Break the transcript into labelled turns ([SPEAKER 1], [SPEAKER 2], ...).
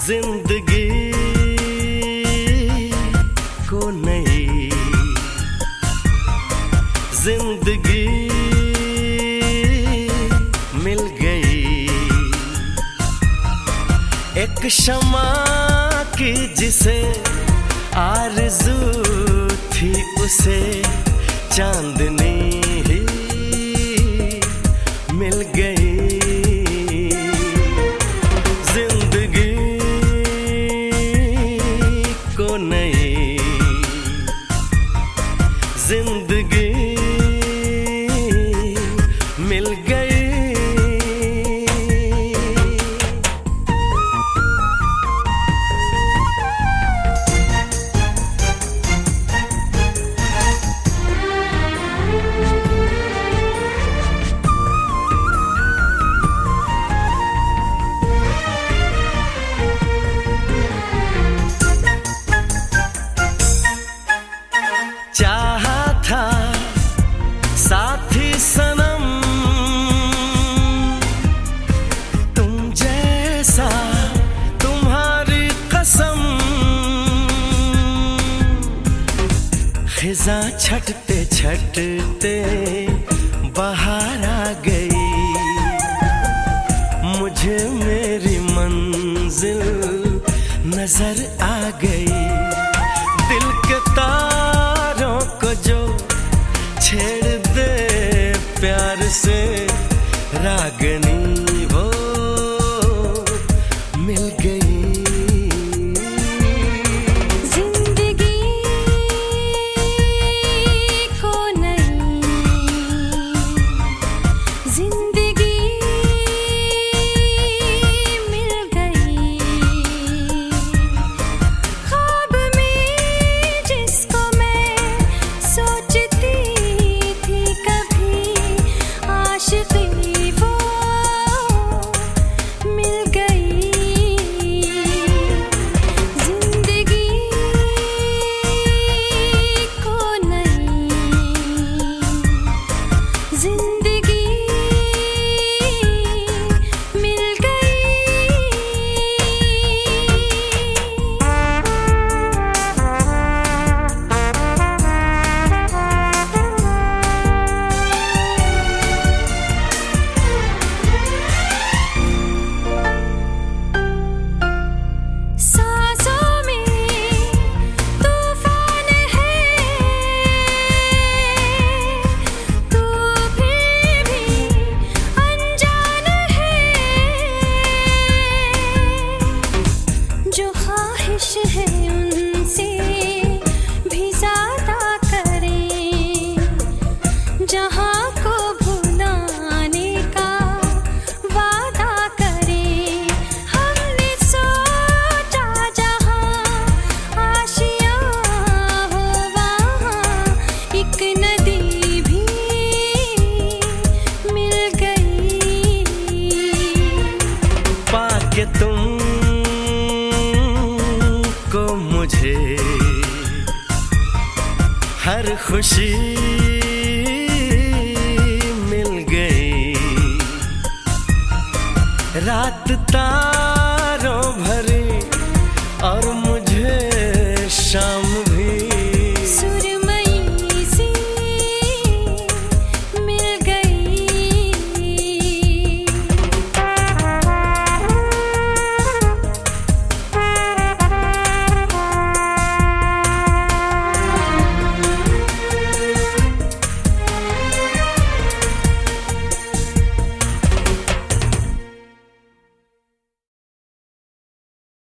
[SPEAKER 1] जिंदगी को नई जिंदगी मिल गई, एक शमा की जिसे आरज़ू थी उसे चांदनी ही मिल गई। जिंदगी को नई जिंदगी मिल गई। चाहा था साथी सनम तुम जैसा, तुम्हारी कसम। खिज़ां छटते छटते बाहर आ गई, मुझे मेरी मंजिल नजर आ गई। दिल के तारों को जो छेड़ दे प्यार से रागनी वो मिल गई।
[SPEAKER 2] जिंदगी को नई जिंदगी मिल गई। ख्वाब में जिसको मैं सोचती थी कभी, आशिकी वो मिल गई। जिंदगी को नई जिंदगी मिल गई। सांसों में तूफान है, तू फिर भी अनजान है। जो ख्वाहिश है उनसे भी ज़्यादा करें, जहाँ को भुलाने का वादा करें। हमने सोचा जहाँ आशियाँ हो वहाँ एक नदी भी मिल गई।
[SPEAKER 1] पाके तुम को मुझे हर खुशी मिल गई। रात तारों भरी और मुझे शाम